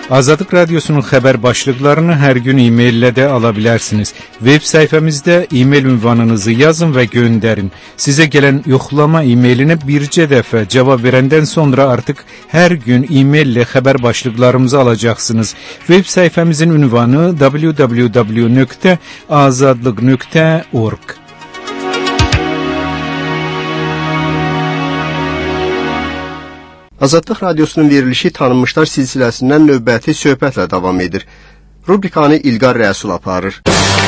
Azadlıq Radyosu'nun xəbər başlıqlarını hər gün e-maillə də ala bilərsiniz. Web səhifəmizdə e-mail ünvanınızı yazın və göndərin. Sizə gələn yoxlama e-mailinə bircə dəfə cavab verəndən sonra artıq hər gün e-maillə xəbər başlıqlarımızı alacaqsınız. Web səhifəmizin ünvanı www.azadlıq.org. Azadlıq Radyosu'nun verilişi tanınmışlar silsiləsindən növbəti söhbətlə davam edir. Rubrikanı İlqar Rəsul aparır.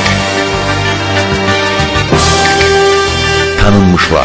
Tanınmışlar.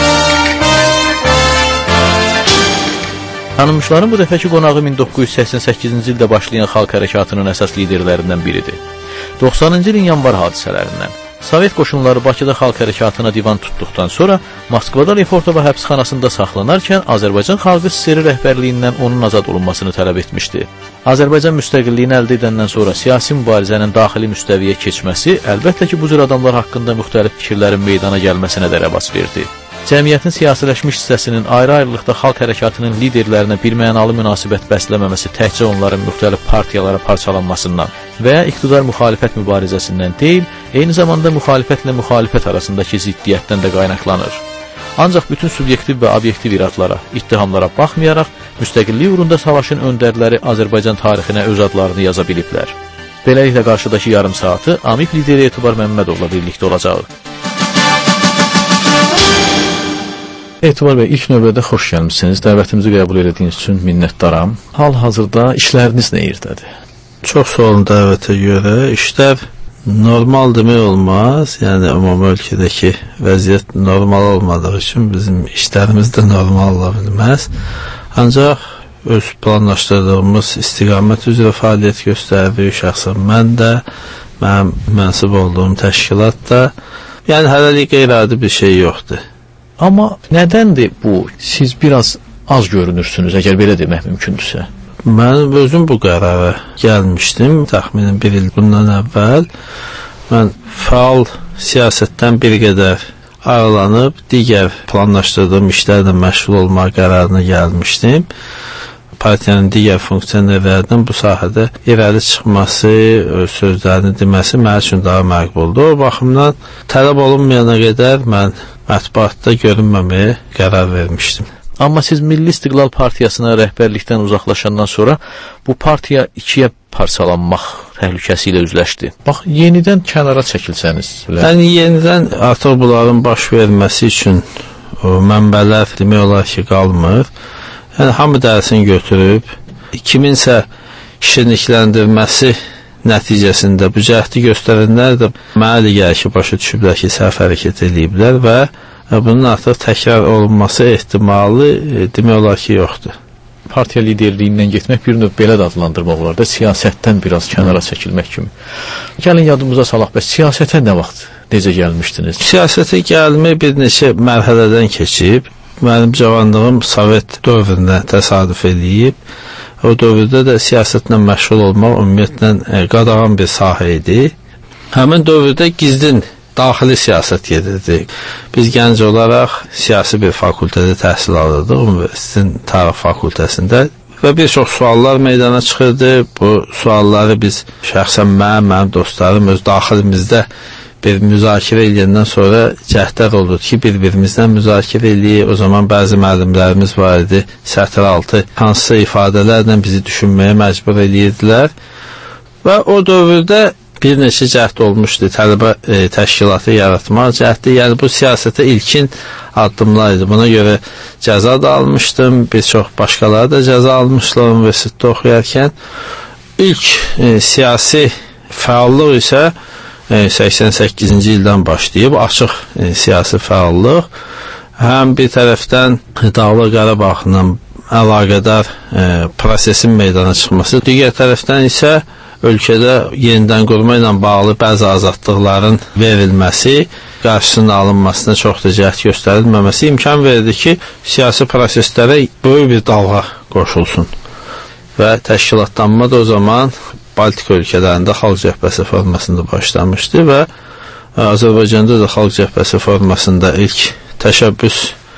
Tanınmışların bu dəfəki qonağı 1988-ci ildə başlayan xalq hərəkatının əsas liderlərindən biridir. 90-cı ilin yanvar hadisələrindən Sovet qoşunları Bakıda xalq hərəkatına divan tutduqdan sonra Moskvada Lefortova həbsxanasında saxlanarkən Azərbaycan Xalq SSR rəhbərliyindən onun azad olunmasını tələb etmişdi. Azərbaycan müstəqilliyini əldə edəndən sonra siyasi mübarizənin daxili müstəviyə keçməsi əlbəttə ki, bu cür adamlar haqqında müxtəlif fikirlərin meydana gəlməsinə də rəvac verdi. Cəmiyyətin siyasiləşmiş hissəsinin ayrı-ayrılıqda xalq hərəkatının liderlərinə birmənalı münasibət bəsləməməsi təkcə onların müxtəlif partiyalara parçalanmasından və ya iqtidar müxalifət mübarizəsindən deyil, eyni zamanda müxalifətlə müxalifət arasındakı ziddiyyətdən də qaynaqlanır. Ancaq bütün subyektiv və obyektiv iradlara, ittihamlara baxmayaraq, müstəqillik uğrunda savaşın öndərləri Azərbaycan tarixinə öz adlarını yaza biliblər. Beləliklə qarşıdakı yarım saatı AMİP lideri Etibar Məmmədovla birlikdə olacaq. Etibar bəy, ilk növbədə xoş gəlmişsiniz. Dəvətimizi qəbul etdiyiniz üçün minnətdaram. Hal-hazırda işləriniz nə yerdədir? Çox sağ olun dəvətə görə. İşlər normal demək olmaz. Yəni ümumi ölkədəki vəziyyət normal olmadığı üçün bizim işlərimiz də normal ola bilməz. Ancaq öz planlaşdırdığımız istiqamət üzrə fəaliyyət göstəririk. Şəxsən mən də, mənim mənsub olduğum təşkilat da. Yəni hələlik qeyri-adi bir şey yoxdur. Amma nədəndir bu? Siz biraz az görünürsünüz, əgər belə demək mümkündürsə. Mən özüm bu qərara gəlmişdim, təxminən bir il bundan əvvəl. Mən fəal siyasətdən bir qədər ayrılanıb, digər planlaşdırdığım işlərlə məşğul olmaq qərarına gəlmişdim. Partiyanın digər funksionerlərdən bu sahədə irəli çıxması, sözlərini deməsi mənim üçün daha məqbuldur. O baxımdan tələb olunmayana qədər mən mətbuatda görünməməyə qərar vermişdim. Amma siz Milli İstiqlal Partiyasına rəhbərlikdən uzaqlaşandan sonra bu partiya ikiyə parçalanmaq təhlükəsi ilə üzləşdi. Bax, yenidən kənara çəkilsəniz. Yəni, yenidən artıq bunların baş verməsi üçün mənbələr demək olar ki, qalmır. Yəni, hamı dərsini götürüb, kiminsə şirinlikləndirməsi nəticəsində bu cəhdi göstərənlər də mənə gəlir ki, başa düşüblər ki, səhv hərəkət ediblər və bunun artıq təkrar olunması ehtimalı demək olar ki, yoxdur. Partiya liderliyindən getmək bir növ belə də adlandırmaq olar da, siyasətdən biraz kənara çəkilmək kimi. Gəlin yadımıza salaq, bəs siyasətə nə vaxt, necə gəlmişdiniz? Siyasətə gəlmək bir neçə mərhələdən keçib. Mənim cavanlığım Sovet dövründə təsadüf edib. O dövrdə də siyasətlə məşğul olmaq ümumiyyətlə qadağan bir sahə idi. Həmin dövrdə gizlin daxili siyasət gedirdi. Biz gənc olaraq siyasi bir fakültədə təhsil alırdıq, universitetin tarix fakültəsində və bir çox suallar meydana çıxırdı. Bu sualları biz şəxsən mənim dostlarım öz daxilimizdə bir müzakirə edəndən sonra cəhdlər oldu ki, bir-birimizdən müzakirə eləyik. O zaman bəzi müəllimlərimiz var idi, sətr altı hansısa ifadələrlə bizi düşünməyə məcbur edirdilər. Və o dövrdə bir neçə cəhd olmuşdu, tələbə təşkilatı yaratmaq cəhdi. Yəni bu siyasətə ilkin addımlar idi. Buna görə cəza da almışdım, bir çox başqaları da cəza almışlar universitetdə oxuyarkən. İlk siyasi fəallıq isə 88-ci ildən başlayıb açıq siyasi fəallıq. Həm bir tərəfdən Dağlıq Qarabağla əlaqədar prosesin meydana çıxması, digər tərəfdən isə ölkədə yenidən qurma ilə bağlı bəzi azadlıqların verilməsi, qarşısının alınmasına çox da cəhd göstərilməməsi imkan verdi ki, siyasi proseslərə böyük bir dalğa qoşulsun. Və təşkilatlanma da o zaman Baltika ölkələrində Xalq Cəbhəsi formasında başlamışdı və Azərbaycanda da Xalq Cəbhəsi formasında ilk təşəbbüs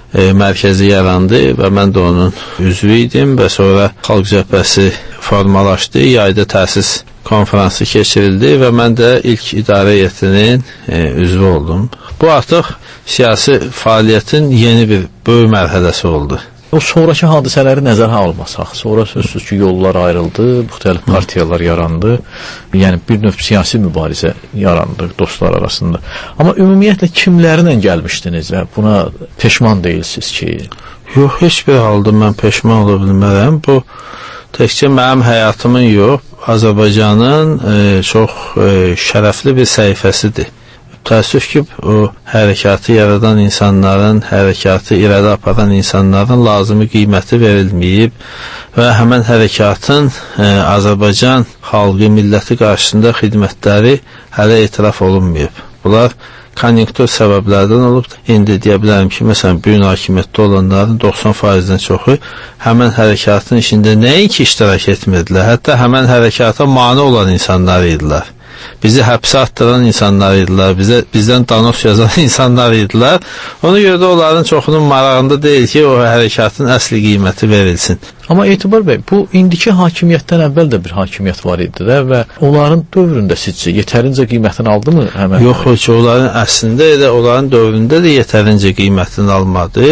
mərkəzi yarandı və mən də onun üzvü idim və sonra Xalq Cəbhəsi formalaşdı, yayda təsis konfransı keçirildi və mən də ilk idarə heyətinin üzvü oldum. Bu artıq siyasi fəaliyyətin yeni bir böyük mərhələsi oldu. O sonraki hadisələri nəzərə almasaq, sonra sözsüz ki, yollar ayrıldı, müxtəlif partiyalar yarandı, yəni bir növ siyasi mübarizə yarandı dostlar arasında. Amma ümumiyyətlə kimlərlə gəlmişdiniz və buna peşman deyilsiniz ki? Yox, heç bir halda mən peşman ola bilmərəm. Bu təkcə mənim həyatımın yox, Azərbaycanın çox şərəfli bir səhifəsidir. Təəssüf ki, o hərəkatı yaradan insanların, hərəkatı irəli aparan insanların lazımi qiyməti verilməyib və həmən hərəkatın Azərbaycan xalqı, milləti qarşısında xidmətləri hələ etiraf olunmayıb. Bunlar konjunktur səbəblərdən olub. İndi deyə bilərəm ki, məsələn, bu gün hakimiyyətdə olanların 90%-dən çoxu həmən hərəkatın içində nəinki iştirak etmirdilər, hətta həmən hərəkata mane olan insanlar idilər. Bizi həbsə atdıran insanlar idilər, bizdən danos yazan insanlar idilər. Ona görə də onların çoxunun marağında deyil ki, o hərəkatın əsli qiyməti verilsin. Amma Etibar bəy, bu indiki hakimiyyətdən əvvəl də bir hakimiyyət var idi də və onların dövründə sizcə yetərincə qiymətini aldı mı? Yox, ki, onların əslində elə onların dövründə də yetərincə qiymətini almadı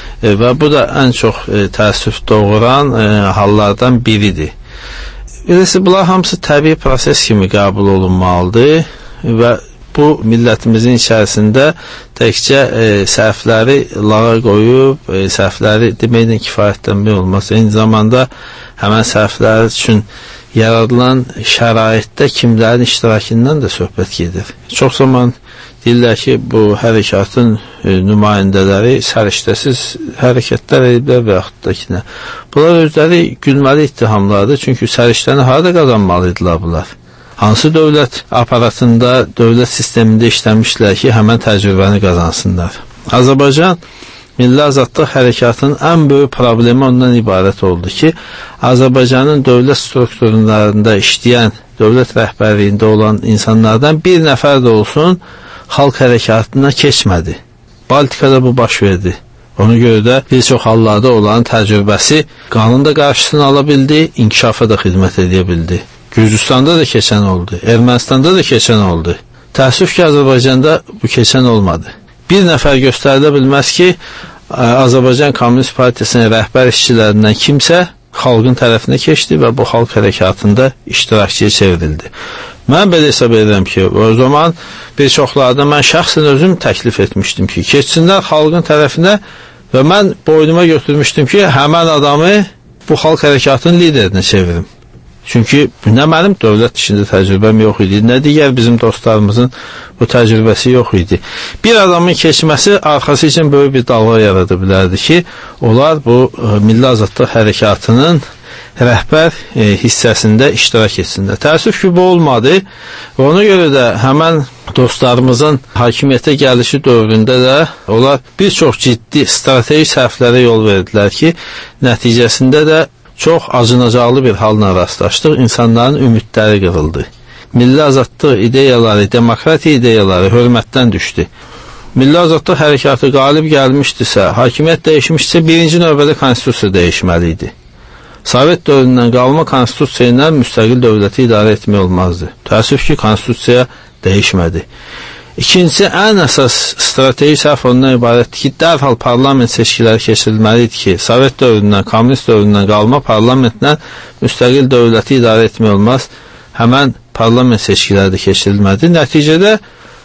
və bu da ən çox təəssüf doğuran hallardan biridir. Birisi, bunlar hamısı təbii proses kimi qəbul olunmalıdır və bu millətimizin içərisində təkcə səhvləri lağa qoyub, səhvləri deməklə kifayətlənmək olmaz. Eyni zamanda həmən səhvlər üçün yaradılan şəraitdə kimlərin iştirakindən də söhbət gedir. Çox zaman deyirlər ki, bu hərəkatın nümayəndələri səriştəsiz hərəkətlər ediblər və yaxud da ki, nə. Bunlar özləri gülməli ittihamlardır, çünki səriştəni harada qazanmalıydırlar bunlar? Hansı dövlət aparatında, dövlət sistemində işləmişlər ki, həmən təcrübəni qazansınlar? Azərbaycan Milli Azadlıq Hərəkatının ən böyük problemi ondan ibarət oldu ki, Azərbaycanın dövlət strukturlarında işləyən, dövlət rəhbərliyində olan insanlardan bir nəfər də olsun xalq hərəkatına keçmədi. Baltikada bu baş verdi. Ona görə də bir çox hallarda olan təcrübəsi qanunda qarşısını ala bildi, inkişafa da xidmət edə bildi. Gürcüstanda da keçən oldu, Ermənistanda da keçən oldu. Təəssüf ki, Azərbaycanda bu keçən olmadı. Bir nəfər göstərilə bilməz ki, Azərbaycan Komünist Partiyasının rəhbər işçilərindən kimsə xalqın tərəfinə keçdi və bu xalq hərəkatında iştirakçıya çevrildi. Mən belə hesab edirəm ki, o zaman bir çoxlarda mən şəxsən özüm təklif etmişdim ki, keçsinlər xalqın tərəfinə və mən boynuma götürmüşdüm ki, həmən adamı bu xalq hərəkatının liderinə çevirim. Çünki nə mənim dövlət işində təcrübəm yox idi, nə digər bizim dostlarımızın bu təcrübəsi yox idi. Bir adamın keçməsi arxası üçün böyük bir dalğa yarada bilərdi ki, onlar bu Milli Azadlıq Hərəkatının rəhbər hissəsində iştirak etsinlər. Təəssüf ki, bu olmadı və ona görə də həmən dostlarımızın hakimiyyətə gəlişi dövründə də onlar bir çox ciddi strateji səhvlərə yol verdilər ki, nəticəsində də çox acınacaqlı bir halla rastlaşdıq, insanların ümidləri qırıldı. Milli azadlıq ideyaları, demokratiya ideyaları hörmətdən düşdü. Milli azadlıq hərəkatı qalib gəlmişdirsə, hakimiyyət dəyişmişsə, birinci növbədə konstitusiya dəyişməli idi. Sovet dövründən qalma konstitusiya ilə müstəqil dövləti idarə etmək olmazdı. Təəssüf ki, konstitusiya dəyişmədi. İkincisi, ən əsas strateji səhv ondan ibarətdir ki, dərhal parlament seçkiləri keçirilməli idi ki, Sovet dövründən, Komünist dövründən qalma parlamentlə müstəqil dövləti idarə etmək olmaz. Həmən parlament seçkiləri də keçirilmədi. Nəticədə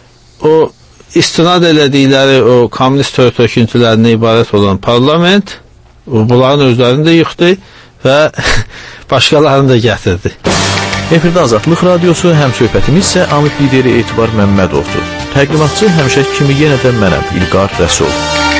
o istinad elədikləri o komünist töküntülərinə ibarət olan parlament bunların özlərini də yıxdı və başqalarını da gətirdi. Efirdə Azadlıq Radiosu, həmsöhbətimiz isə Amid lideri Etibar Məmmədovdur. Təqdimatçı həmişəki kimi yenə də mənəm, İlqar Rəsul.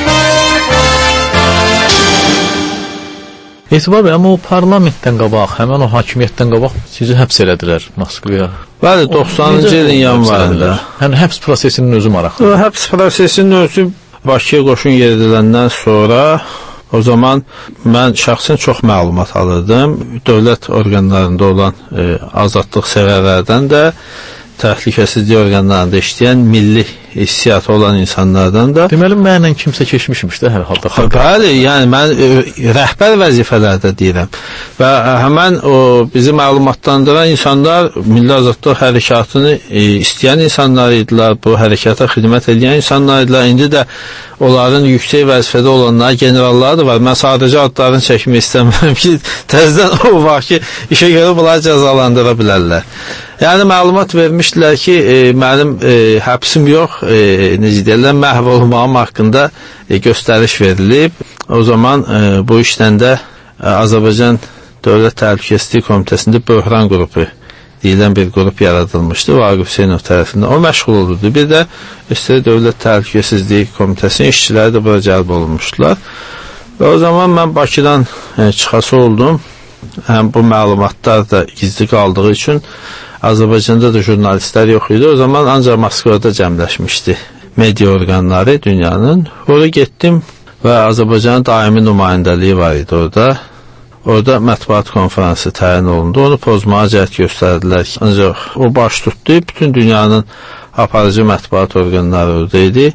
Etibar bəy, amma o parlamentdən qabaq, həmən o hakimiyyətdən qabaq sizi həbs elədilər Moskvaya. Bəli, 90-cı ilin yanvarında. Yəni, həbs prosesinin özü maraqlı. Həbs prosesinin özü Bakıya qoşun yeridiləndən sonra o zaman mən şəxsən çox məlumat alırdım. Dövlət orqanlarında olan azadlıq sevərlərdən də, təhlükəsizlik orqanlarında işləyən milli hissiyatı olan insanlardan da. Deməli, mənlə kimsə keçmişmiş də hər halda. Bəli, yəni mən rəhbər vəzifələrdə deyirəm. Və həmən o bizi məlumatlandıran insanlar Milli Azadlıq Hərəkatını istəyən insanlar idilər, bu hərəkata xidmət edən insanlar idilər. İndi də onların yüksək vəzifədə olanlar, generallar da var. Mən sadəcə adlarını çəkmək istəmirəm ki, təzədən o var ki, işə görə bunları cəzalandıra bilərlər. Yəni məlumat vermişdilər ki, mənim həbsim yox, necə deyirlər, məhv olmağım haqqında göstəriş verilib. O zaman bu işdən də Azərbaycan Dövlət Təhlükəsizlik Komitəsində böhran qrupu deyilən bir qrup yaradılmışdı Vaqif Hüseynov tərəfindən. O məşğul olurdu. Bir də üstəlik Dövlət Təhlükəsizlik Komitəsinin işçiləri də bura cəlb olunmuşdular. Və o zaman mən Bakıdan çıxası oldum. Həm bu məlumatlar da gizli qaldığı üçün Azərbaycanda da jurnalistlər yox idi. O zaman ancaq Moskvada cəmləşmişdi media orqanları dünyanın. Oraya getdim və Azərbaycanın daimi nümayəndəliyi var idi orada. Orada mətbuat konferansı təyin olundu. Onu pozmağa cəhd göstərdilər. Ancaq o baş tutdu. Bütün dünyanın aparıcı mətbuat orqanları orada idi.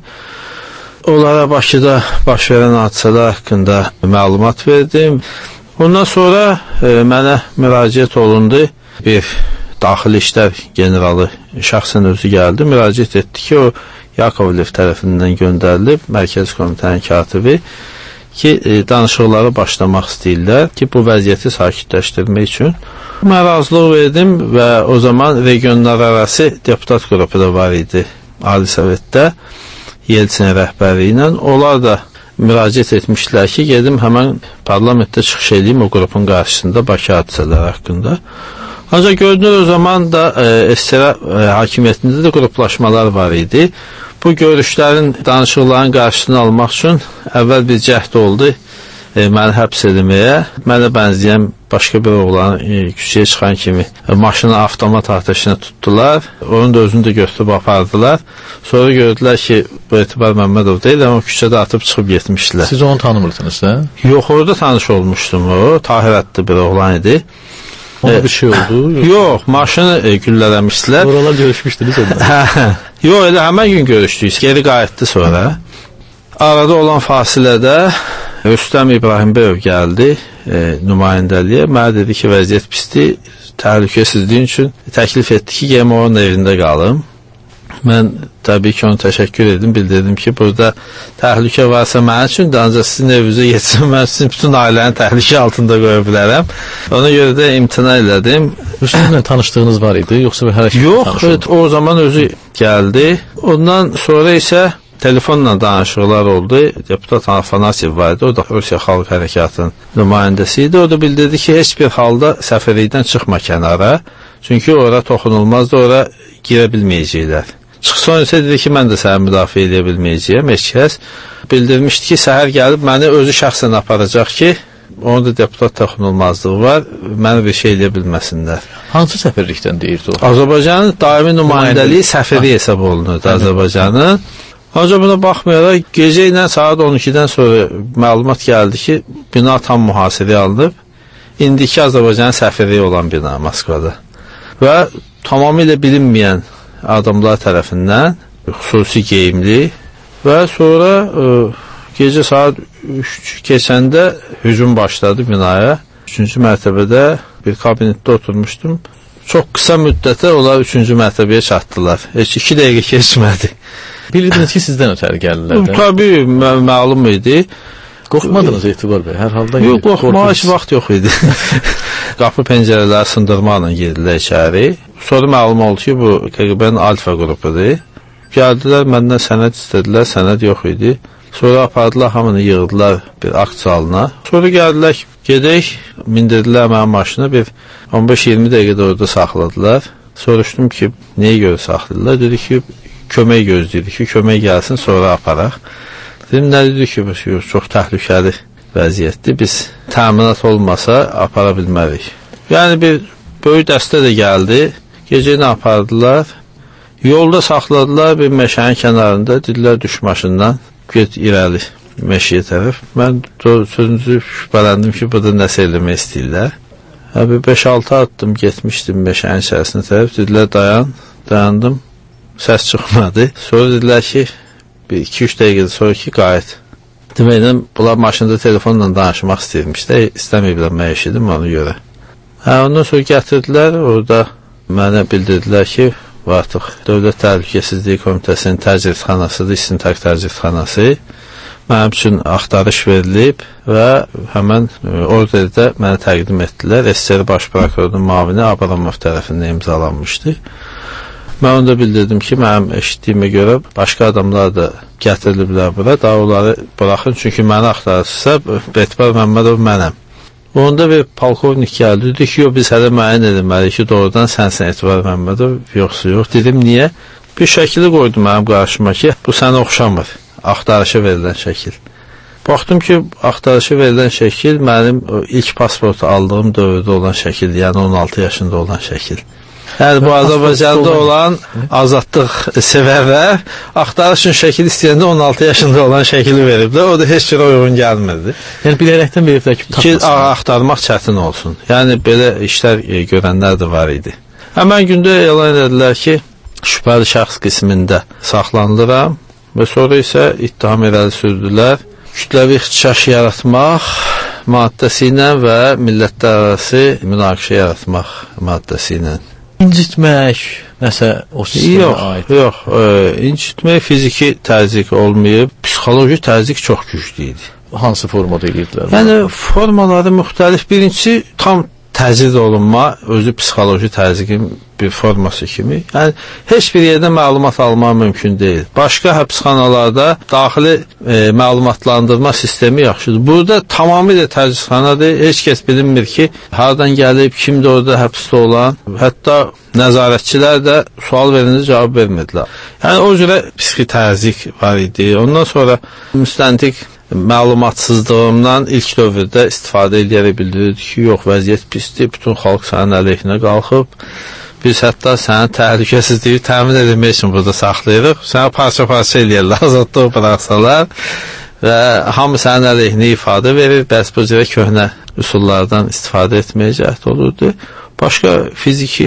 Onlara Bakıda baş verən hadisələr haqqında məlumat verdim. Ondan sonra mənə müraciət olundu. Bir daxili işlər generalı şəxsən özü gəldi. Müraciət etdi ki, o Yakovlev tərəfindən göndərilib, Mərkəzi Komitənin katibi ki, danışıqları başlamaq istəyirlər ki, bu vəziyyəti sakitləşdirmək üçün. Mən razılıq verdim və o zaman regionlar arası deputat qrupu da var idi Ali Sovetdə, Yeltsin rəhbəri ilə. Onlar da müraciət etmişlər ki, gedim həmən parlamentdə çıxış edeyim o qrupun qarşısında Bakı hadisələri haqqında. Ancaq görünür o zaman da SSR hakimiyyətində də qruplaşmalar var idi. Bu görüşlərin, danışıqların qarşısını almaq üçün əvvəl bir cəhd oldu məni həbs edilməyə. Mənə bənzəyən başqa bir oğlan küçəyə çıxan kimi maşını avtomat atəşinə tutdular. Onun da özünü də götürüb apardılar. Sonra gördülər ki, bu Etibar Məmmədov deyil, amma küçədə atıb çıxıb getmişdilər. Siz onu tanımırdınız da? Yox, orada tanış olmuşdum o. Tahir adlı bir oğlan idi. Ona bir şey oldu? Yox, maşını güllələmişdilər. Oralar görüşmüşdünüz ondan. Yox, elə həmən gün görüşdük. Geri qayıtdı sonra. Arada olan fasilədə Rüstəm İbrahimbəyev gəldi nümayəndəliyə. Mənə dedi ki, vəziyyət pisdir, təhlükəsizliyin üçün təklif etdi ki, gələm onun evində qalım. Mən təbii ki, onu təşəkkür edim, bildirdim ki, burada təhlükə varsa mənim üçün də, ancaq sizin evinizə yetsin, mən sizin bütün ailəni təhlükə altında qoya bilərəm. Ona görə də imtina elədim. Rüstəmlə tanışdığınız var idi, yoxsa bir hərəkət tanışdınız? Yox, o zaman özü gəldi. Ondan sonra isə telefonla danışıqlar oldu. Deputat Afanasyev var idi, o da Rusiya Xalq Hərəkatının nümayəndəsi idi. O da bildirdi ki, heç bir halda səfirlikdən çıxma kənara. Çünki ora toxunulmazdı, ora girə bilməyəcəklər. Çıxson isə dedi ki, mən də səni müdafiə edə bilməyəcəyəm. Heç kəs bildirmişdi ki, səhər gəlib məni özü şəxsən aparacaq ki, onun da deputat toxunulmazlığı var, məni bir şey edə bilməsinlər. Hansı səfirlikdən deyirdi o? Azərbaycanın daimi nümayəndəliyi səfiri hesab olunurdu Azərbaycanın. Ancaq buna baxmayaraq, gecə ilə saat 12-dən sonra məlumat gəldi ki, bina tam mühasirəyə alınıb, indiki Azərbaycanın səfiri olan bina Moskvada. Və tamamilə bilinməyən adamlar tərəfindən xüsusi geyimli və sonra gecə saat 3 keçəndə hücum başladı binaya. 3-cü mərtəbədə bir kabinetdə oturmuşdum. Çox qısa müddətə onlar 3-cü mərtəbəyə çatdılar. Heç 2 dəqiqə keçmədi. Bilirdiniz ki, sizdən ötəri gəlirlər də? Tabii, məlum idi. Qorxmadınız Etibar bəy, hər halda? Yox, qorxmağa heç vaxt yox idi. Qapı pəncərələri sındırmaqla girdilər içəri. Sonra məlum oldu ki, bu KGB-nin alfa qrupudur. Gəldilər, məndən sənəd istədilər, sənəd yox idi. Sonra apardılar, hamını yığdılar bir akt salına. Sonra gəldilər, gedək, mindirdilər mənim maşına, bir 15-20 dəqiqədə orada saxladılar. Soruşdum ki, nəyə görə saxlayırlar? Dedi ki, kömək gözləyirik ki, kömək gəlsin, sonra aparaq. Dedim, nə dedi ki, çox təhlükəli vəziyyətdir, biz təminat olmasa apara bilmərik. Yəni, bir böyük dəstə də gəldi, gecəni apardılar, yolda saxladılar bir meşənin kənarında, dedilər, düş maşından, get irəli meşəyə tərəf. Mən sözünüzü şübhələndim ki, burada nəsə eləmək istəyirlər. 5-6 addım getmişdim meşənin içərisinə tərəf, dedilər, dayandım. səs çıxmadı. Sonra dedilər ki, 2-3 dəqiqə sonra ki, qayıt. Deməklə, bunlar maşında telefonla danışmaq istəyirmiş də, istəməyiblər mən eşidim ona görə. Ondan sonra gətirdilər, orada mənə bildirdilər ki, artıq Dövlət Təhlükəsizliyi Komitəsinin təcridxanasıdır, İstintaq təcridxanası. Mənim üçün axtarış verilib və həmən orderdə mənə təqdim etdilər. SSR Baş Prokurorunun müavini Abramov tərəfindən imzalanmışdı. Mən onda bildirdim ki, mənim eşitdiyimə görə başqa adamlar da gətiriliblər bura, daha onları buraxın, çünki məni axtarırsa, Etibar Məmmədov mənəm. Onda bir polkovnik gəldi, dedi ki, biz hələ müəyyən edilməliyik ki, doğrudan sənsən Etibar Məmmədov, yoxsa yox. Dedim, niyə? Bir şəkili qoydum mənim qarşıma ki, bu sənə oxşamır, axtarışa verilən şəkil. Baxdım ki, axtarışa verilən şəkil mənim ilk pasportu aldığım dövrdə olan şəkil, yəni 16 yaşında olan şəkil. Yəni, bu Azərbaycanda olan azadlıq sevərlər, axtarışın şəkil istəyəndə 16 yaşında olan şəkili veriblər, o da heç bir uyğun gəlmirdi. Yəni, bilərəkdən veriblər ki, axtarmaq çətin olsun. Yəni, belə işlər görənlər də var idi. Həmən gündə elan edilər ki, şübhəli şəxs qismində saxlanılıram və sonra isə ittiham irəli sürdülər. Kütləvi ixtişaş yaratmaq maddəsi ilə və millətlərarası münaqişə yaratmaq maddəsi ilə. İncitmək, nəsə o sistemə aid? Yox, incitmək fiziki təzyiq olmayıb, psixoloji təzyiq çox güclü idi. Hansı formada edirdilər? Yəni, formaları müxtəlif. Birincisi, tam təzyiq olunma, özü psixoloji təzyiqin bir forması kimi. Yəni, heç bir yerdə məlumat almaq mümkün deyil. Başqa həbsxanalarda daxili məlumatlandırma sistemi yaxşıdır. Burada tamamilə təzyiqxanadır. Heç kəs bilinmir ki, hardan gəlib, kimdir orada həbsdə olan. Hətta nəzarətçilər də sual verində cavab vermədilər. Yəni, o cürə psixi təzyiq var idi. Ondan sonra müstəntiq məlumatsızlığımdan ilk dövrdə istifadə edərək bildirirdi ki, yox, vəziyyət pisdir, bütün xalq sənin əleyhinə qalxıb. Biz hətta sənin təhlükəsizliyi təmin edilmək üçün burada saxlayırıq. Sənə parça-parça eləyərlər, azadlıq bıraxsalar və hamı sənin əleyhinə ifadə verir. Bəs bu cürə köhnə üsullardan istifadə etməyə cəhd olurdu. Başqa fiziki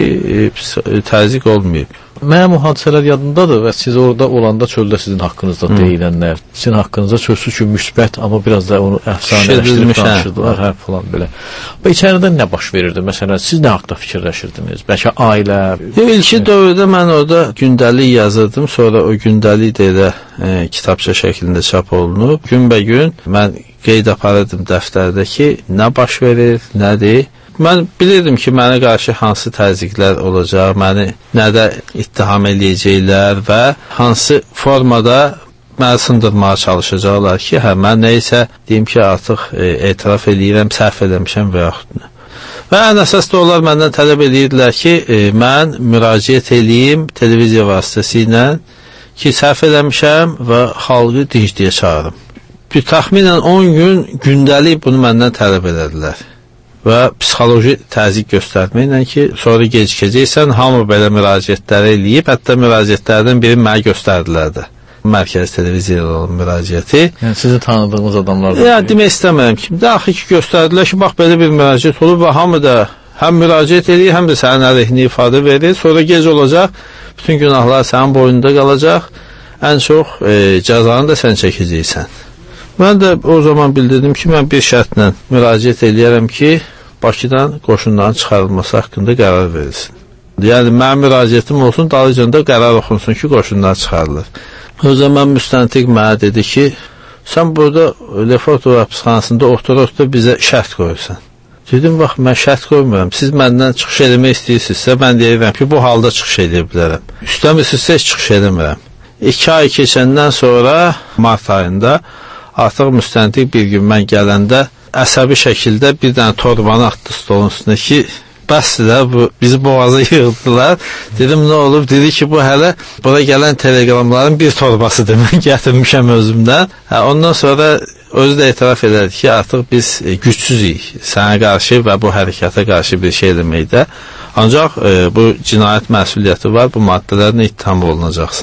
təzyiq olmayıb. Mənim o hadisələr yadındadır və siz orada olanda çöldə sizin haqqınızda deyilənlər, sizin haqqınızda sözsüz ki, müsbət, amma biraz da onu əfsanələşdirib danışırdılar, hər falan belə. Və içəridə nə baş verirdi? Məsələn, siz nə haqda fikirləşirdiniz? Bəlkə ailə? İlki dövrdə mən orada gündəlik yazırdım, sonra o gündəlik də elə kitabça şəklində çap olunub. Günbəgün mən qeyd aparırdım dəftərdə ki, nə baş verir, nədir? Mən bilirdim ki, mənə qarşı hansı təzyiqlər olacaq, məni nədə ittiham eləyəcəklər və hansı formada məni sındırmağa çalışacaqlar ki, mən nə isə deyim ki, artıq etiraf eləyirəm, səhv eləmişəm və yaxud nə. Və ən əsas da onlar məndən tələb edirdilər ki, mən müraciət eləyim televiziya vasitəsilə ki, səhv eləmişəm və xalqı dincliyə çağırım. Təxminən 10 gün gündəlik bunu məndən tələb edədilər. Və psixoloji təzyiq göstərməklə ki, sonra gecikəcəksən, hamı belə müraciətləri eləyib, hətta müraciətlərdən biri mənə göstərdilər də. Mərkəzi televiziyalı olan müraciəti. Yəni, sizin tanıdığınız adamlar da? Yəni, demək istəmirəm ki, daxil ki, göstərdilər ki, bax, belə bir müraciət olur və hamı da həm müraciət edir, həm də sənin əleyhinə ifadə verir. Sonra gec olacaq, bütün günahlar sənin boynunda qalacaq, ən çox cəzanı da sən çəkəcəksən. Mən də o zaman bildirdim ki, mən bir şərtlə müraciət eləyərəm ki, Bakıdan qoşunların çıxarılması haqqında qərar verilsin. Yəni, mənim müraciətim olsun, dalıcında qərar oxunsun ki, qoşunlar çıxarılır. O zaman müstəntiq mənə dedi ki, sən burada Lefortovo həbsxanasında otura-otura bizə şərt qoyursan. Dedim, bax, mən şərt qoymuram. Siz məndən çıxış eləmək istəyirsinizsə, mən deyirəm ki, bu halda çıxış eləyə bilərəm. İstəmirsinizsə, heç çıxış eləmirəm. 2 ay keçəndən sonra, mart ayında, artıq müstəntiq bir gün mən gələndə əsəbi şəkildə bir dənə torbanı atdı stolun üstünə ki, bəsdir, bizi boğaza yığdılar. Dedim, nə olub? Dedi ki, bu hələ bura gələn telegramların bir torbasıdır, mən gətirmişəm özümdən. Ondan sonra özü də etiraf edərdi ki, artıq biz gücsüzük sənə qarşı və bu hərəkata qarşı bir şey deməkdə. Ancaq bu cinayət məsuliyyəti var, bu maddələrlə ittiham olunacaqsan.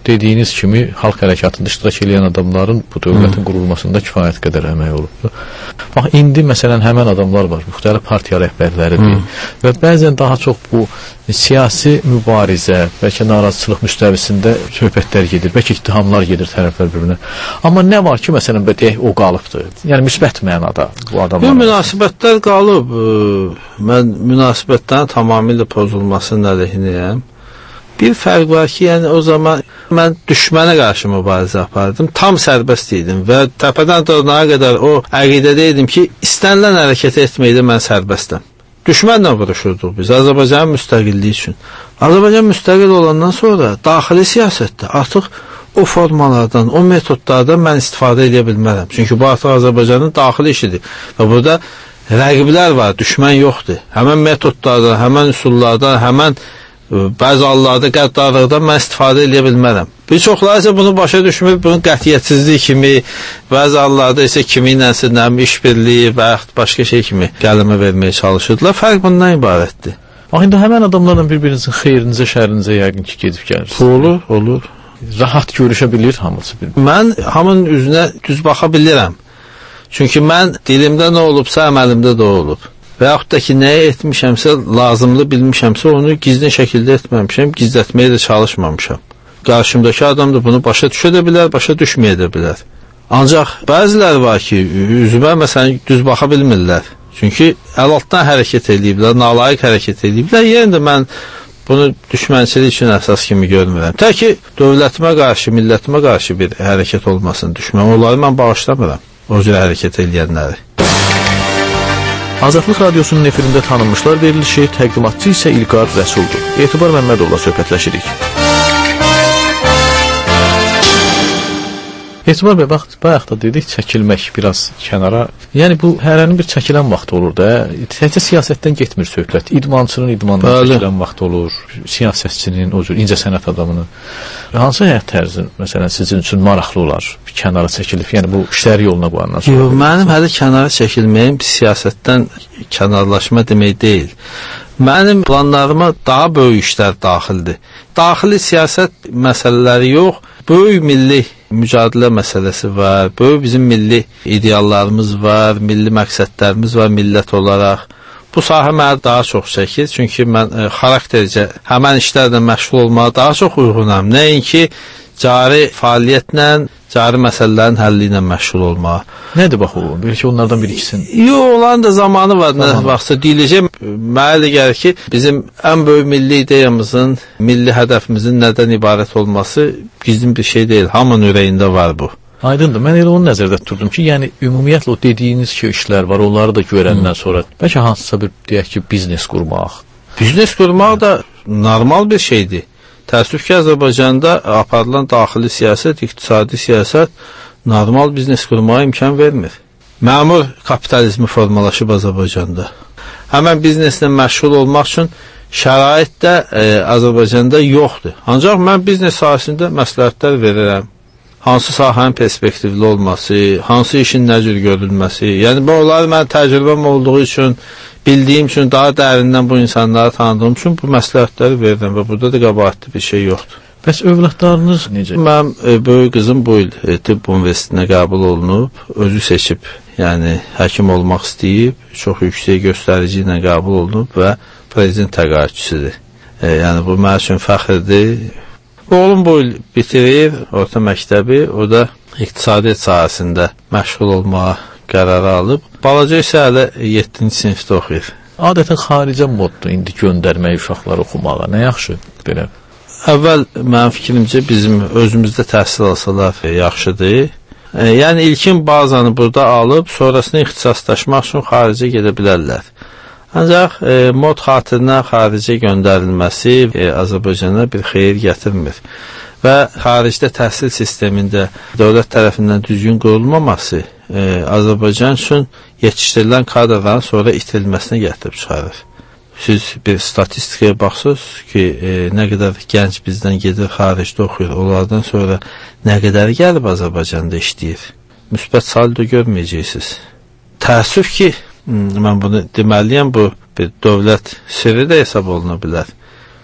dediyiniz kimi xalq hərəkatında iştirak edən adamların bu dövlətin qurulmasında kifayət qədər əmək olubdur. Bax, indi məsələn həmən adamlar var, müxtəlif partiya rəhbərləridir və bəzən daha çox bu siyasi mübarizə, bəlkə narazıçılıq müstəvisində söhbətlər gedir, bəlkə ittihamlar gedir tərəflər bir-birinə. Amma nə var ki, məsələn, o qalıbdır. Yəni müsbət mənada bu adamlar. Münasibətlər qalıb. Mən münasibətlərin tamamilə pozulmasının əleyhinəyəm. Bir fərq var ki, yəni o zaman mən düşmənə qarşı mübarizə apardım, tam sərbəst idim və təpədən dırnağa qədər o əqidədə idim ki, istənilən hərəkət etməkdə mən sərbəstəm. Düşmənlə vuruşurduq biz Azərbaycanın müstəqilliyi üçün. Azərbaycan müstəqil olandan sonra daxili siyasətdə artıq o formalardan, o metodlardan mən istifadə edə bilmərəm. Çünki bu artıq Azərbaycanın daxili işidir və burada rəqiblər var, düşmən yoxdur. Həmən metodlardan, həmən üsullardan, həmən bəzi hallarda qəddarlıqdan mən istifadə edə bilmərəm. Bir çoxları isə bunu başa düşmür, bunun qətiyyətsizliyi kimi, bəzi hallarda isə kiminləsə işbirliyi və yaxud başqa şey kimi qələmə verməyə çalışırdılar. Fərq bundan ibarətdir. İndi həmən adamlarla bir-birinizin xeyrinizə, şərinizə yəqin ki, gedib gəlirsiniz. Olur. Rahat görüşə bilir hamısı bir. Mən hamının üzünə düz baxa bilirəm. Çünki mən dilimdə nə olubsa, əməlimdə də olub. Və yaxud da ki, nəyə etmişəmsə, lazımlı bilmişəmsə, onu gizlin şəkildə etməmişəm, gizlətməyə də çalışmamışam. Qarşımdakı adam da bunu başa düşə də bilər, başa düşməyə də bilər. Ancaq bəzilər var ki, üzümə məsələn düz baxa bilmirlər. Çünki əl altdan hərəkət ediblər, nalayiq hərəkət ediblər. Yəni də mən bunu düşmənçilik üçün əsas kimi görmürəm. Tək ki, dövlətimə qarşı, millətimə qarşı bir hərəkət olmasın, düşmən. Onları mən bağışlamıram, o cür hərəkət edənləri. Azadlıq Radiosunun efirində tanınmışlar verilişi, təqdimatçı isə İlqar Rəsuldur. Etibar Məmmədovla söhbətləşirik. Etibar bəy, bax, bayaq da dedik, çəkilmək biraz kənara. Yəni, bu hərənin bir çəkilən vaxtı olur da. Təkcə siyasətdən getmir söhbət. İdmançının idmandan çəkilən vaxtı olur. Siyasətçinin, o cür incə sənət adamının. Hansı həyat tərzin, məsələn, sizin üçün maraqlı olar? Bir kənara çəkilib, yəni bu işləri yoluna qoyandan sonra. Yox, mənim hələ kənara çəkilməyim siyasətdən kənarlaşma demək deyil. Mənim planlarıma daha böyük işlər daxildir. Daxili siyasət məsələləri yox, böyük milli mücadilə məsələsi var, böyük bizim milli ideallarımız var, milli məqsədlərimiz var millət olaraq. Bu sahə mənə daha çox çəkir, çünki mən xaraktercə həmən işlərlə məşğul olmağa daha çox uyğunam. Nəinki cari fəaliyyətlə, cari məsələlərin həlli ilə məşğul olmağa. Nədir bax o? Belki onlardan bir-ikisini. Yox, onların da zamanı var. Nə vaxtsa deyiləcək. Mənə elə gəlir ki, bizim ən böyük milli ideyamızın, milli hədəfimizin nədən ibarət olması gizlin bir şey deyil. Hamının ürəyində var bu. Aydındır. Mən elə onu nəzərdə tuturdum ki, yəni ümumiyyətlə o dediyiniz ki, işlər var, onları da görəndən sonra bəlkə hansısa bir, deyək ki, biznes qurmaq. Biznes qurmaq da normal bir şeydir. Təəssüf ki, Azərbaycanda aparılan daxili siyasət, iqtisadi siyasət normal biznes qurmağa imkan vermir. Məmur kapitalizmi formalaşıb Azərbaycanda. Həmən bizneslə məşğul olmaq üçün şərait də Azərbaycanda yoxdur. Ancaq mən biznes sahəsində məsləhətlər verirəm. Hansı sahənin perspektivli olması, hansı işin nə cür görülməsi. Yəni, bunlar mən təcrübəm olduğu üçün, bildiyim üçün, daha dərindən bu insanları tanıdığım üçün bu məsləhətləri verirəm və burada da qəbahətli bir şey yoxdur. Bəs övladlarınız necə? Mənim böyük qızım bu il tibb universitetinə qəbul olunub, özü seçib, yəni həkim olmaq istəyib, çox yüksək göstərici ilə qəbul olunub və prezident təqaüdçüsüdür. Yəni, bu mənim üçün fəxrdir. Oğlum bu il bitirir orta məktəbi, o da iqtisadiyyat sahəsində məşğul olmağa qərarı alıb. Balaca isə hələ 7-ci sinifdə oxuyur. Adətən xaricə moddur indi göndərmək uşaqları oxumağa. Nə yaxşı belə? Əvvəl mənim fikrimcə bizim özümüzdə təhsil alsalar yaxşıdır. Yəni ilkin bazanı burada alıb, sonrasını ixtisaslaşmaq üçün xaricə gedə bilərlər. Ancaq mod xatirinə xaricə göndərilməsi Azərbaycana bir xeyir gətirmir. Və xaricdə təhsil sistemində dövlət tərəfindən düzgün qurulmaması Azərbaycan üçün yetişdirilən kadrların sonra itirilməsinə gətirib çıxarır. Siz bir statistikaya baxsınız ki, nə qədər gənc bizdən gedir, xaricdə oxuyur, onlardan sonra nə qədər gəlib Azərbaycanda işləyir. Müsbət saldo görməyəcəksiniz. Təəssüf ki, mən bunu deməliyəm, bu bir dövlət sirri də hesab oluna bilər.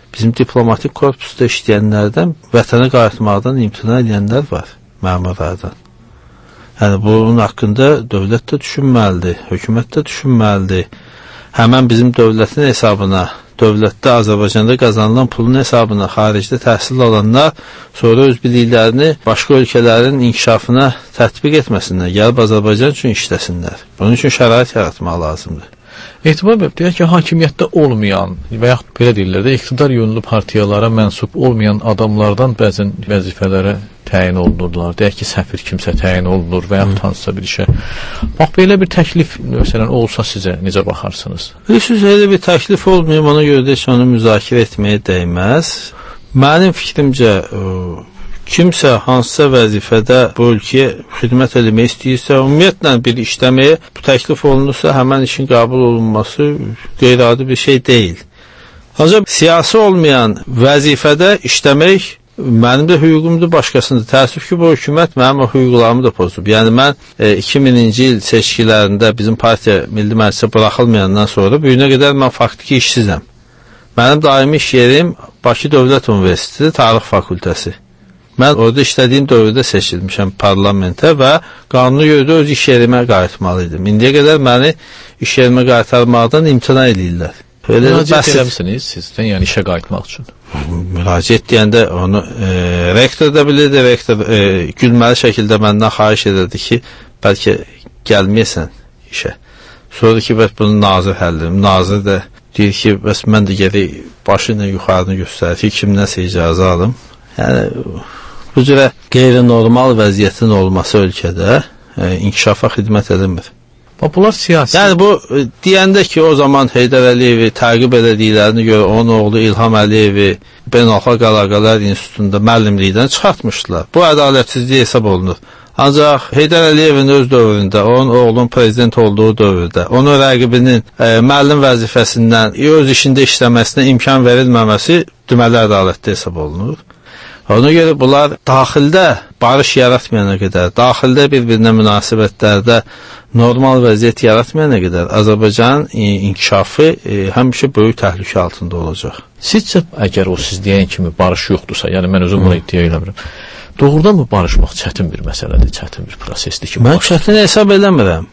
bizim diplomatik korpusda işləyənlərdən vətənə qayıtmaqdan imtina edənlər var, məmurlardan. Yəni, bunun haqqında dövlət də düşünməlidir, hökumət də düşünməlidir. Həmən bizim dövlətin hesabına, dövlətdə Azərbaycanda qazanılan pulun hesabına xaricdə təhsil alanlar sonra öz biliklərini başqa ölkələrin inkişafına tətbiq etməsinlər, gəlib Azərbaycan üçün işləsinlər. Bunun üçün şərait yaratmaq lazımdır. Etibar bəy, deyək ki, hakimiyyətdə olmayan və yaxud belə deyirlər də, iqtidar yönlü partiyalara mənsub olmayan adamlardan bəzən vəzifələrə təyin olunurlar. Deyək ki, səfir kimsə təyin olunur və yaxud hansısa bir işə. Bax, belə bir təklif, məsələn, olsa sizə necə baxarsınız? Siz elə bir təklif olmayıb, ona görə də heç onu müzakirə etməyə dəyməz. Mənim fikrimcə, kimsə hansısa vəzifədə bu ölkəyə xidmət eləmək istəyirsə, ümumiyyətlə bir işləməyə bu təklif olunursa, həmən işin qəbul olunması qeyri-adi bir şey deyil. Ancaq siyasi olmayan vəzifədə işləmək mənim də hüququmdur, başqasındır. Təəssüf ki, bu hökumət mənim o hüquqlarımı da pozub. Yəni, mən 2000-ci il seçkilərində bizim partiya Milli Məclisə buraxılmayandan sonra bu günə qədər mən faktiki işsizəm. Mənim daimi iş yerim Bakı Dövlət Universiteti Tarix Fakültəsi. Mən orada işlədiyim dövrdə seçilmişəm parlamentə və qanuna görə də öz iş yerimə qayıtmalıydım. İndiyə qədər məni iş yerimə qaytarmaqdan imtina edirlər. Müraciət eləmişsiniz sizdən, yəni işə qayıtmaq üçün? Müraciət deyəndə onu rektor da bilirdi, rektor gülməli şəkildə məndən xahiş edirdi ki, bəlkə gəlməyəsən işə. Sonra ki, bəs bunu nazir həll edim. Nazir də deyir ki, bəs mən də gərək başı ilə yuxarını göstərir ki, kimdənsə icazə alım. Yəni, bu cürə qeyri-normal vəziyyətin olması ölkədə inkişafa xidmət edilmir. Bunlar siyasi. Yəni, bu deyəndə ki, o zaman Heydər Əliyevi təqib elədiklərini görə onun oğlu İlham Əliyevi Beynəlxalq Əlaqələr İnstitutunda müəllimlikdən çıxartmışdılar. Bu ədalətsizlik hesab olunur. Ancaq Heydər Əliyevin öz dövründə, onun oğlunun prezident olduğu dövrdə, onun rəqibinin müəllim vəzifəsindən öz işində işləməsinə imkan verilməməsi deməli ədalətli hesab olunur. Ona görə bunlar daxildə barış yaratmayana qədər, daxildə bir-birinə münasibətlərdə normal vəziyyət yaratmayana qədər Azərbaycanın inkişafı həmişə böyük təhlükə altında olacaq. Sizcə, əgər o siz deyən kimi barış yoxdursa, yəni mən özüm bunu iddia eləmirəm, doğrudan mı barışmaq çətin bir məsələdir, çətin bir prosesdir ki? Mən çətin hesab eləmirəm.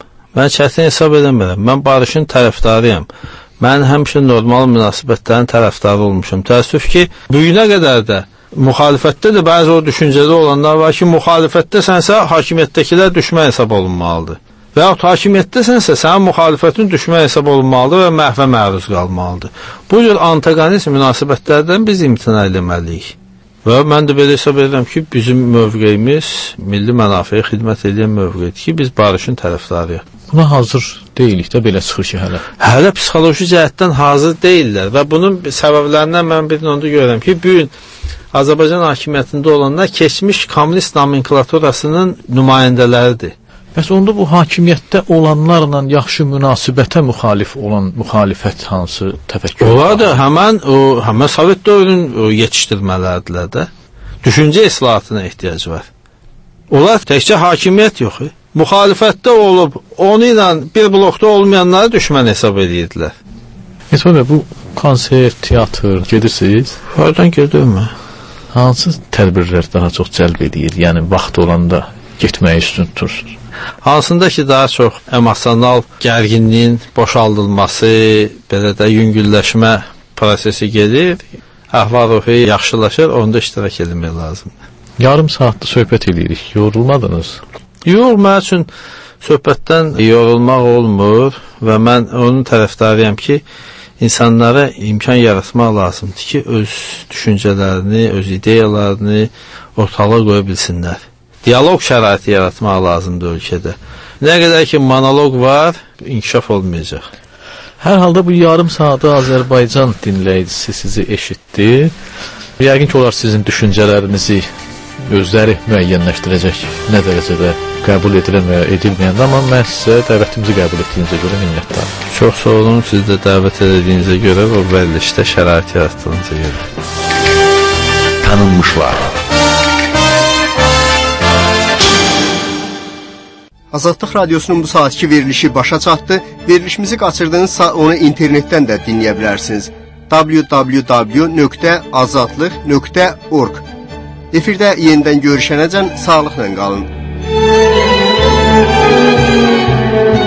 Mən barışın tərəfdarıyam. Mən həmişə normal münasibətlərin tərəfdarı olmuşam. Təəssüf ki, bu günə qədər də müxalifətdə də bəzi o düşüncədə olanlar var ki, müxalifətdəsənsə hakimiyyətdəkilər düşmən hesab olunmalıdır. Və yaxud hakimiyyətdəsənsə sənin müxalifətin düşmən hesab olunmalıdır və məhvə məruz qalmalıdır. Bu cür antagonist münasibətlərdən biz imtina eləməliyik. Və mən də belə hesab edirəm ki, bizim mövqeyimiz milli mənafəyə xidmət edən mövqeydir ki, biz barışın tərəfdarıyıq. Buna hazır deyilik də, belə çıxır ki, hələ. Hələ psixoloji cəhətdən hazır deyillər və bunun səbəblərindən mən bir onu görürəm ki, bu gün Azərbaycan hakimiyyətində olanlar keçmiş kommunist nomenklaturasının nümayəndələridir. Bəs onda bu hakimiyyətdə olanlarla yaxşı münasibətə müxalif olan müxalifət hansı təfəkkür? Onlar da həmən Sovet dövrünün yetişdirmələrdirlər də. Düşüncə islahatına ehtiyac var. Onlar təkcə hakimiyyət yox, müxalifətdə olub, onu ilə bir blokda olmayanları düşmən hesab edirdilər. Mesela bu konsert, teatr gedirsiniz? Oradan gedirəm. Hansı tədbirlər daha çox cəlb edir? Yəni vaxt olanda getməyi üstün tutursunuz? Hansında ki, daha çox emosional gərginliyin boşaldılması, belə də yüngülləşmə prosesi gedir, əhval-ruhiyyə yaxşılaşır, onda iştirak etmək lazımdır. Yarım saatda söhbət edirik, yorulmadınız? Yox, mən üçün söhbətdən yorulmaq olmur və mən onun tərəfdarıyam ki, insanlara imkan yaratmaq lazımdır ki, öz düşüncələrini, öz ideyalarını ortalığa qoya bilsinlər. Diyaloq şəraiti yaratmaq lazımdır ölkədə. Nə qədər ki, monoloq var, inkişaf olmayacaq. Hər halda bu yarım saatı Azərbaycan dinləyicisi sizi eşitdi. Yəqin ki, onlar sizin düşüncələrinizi özləri müəyyənləşdirəcək, nə dərəcədə qəbul edilən və edilməyəndə, amma mən sizə dəvətimizi qəbul etdiyinizə görə minnətdarım. Çox sağ olun, siz də dəvət edildiyinizə görə və verilişdə şərait yaratdığınıza görə. Tanınmışlar. Azadlıq Radiosunun bu saatki verilişi başa çatdı. Verilişimizi qaçırdığınızsa onu internetdən də dinləyə bilərsiniz. www.azadlıq.org. Efirdə yenidən görüşənəcən sağlıqla qalın.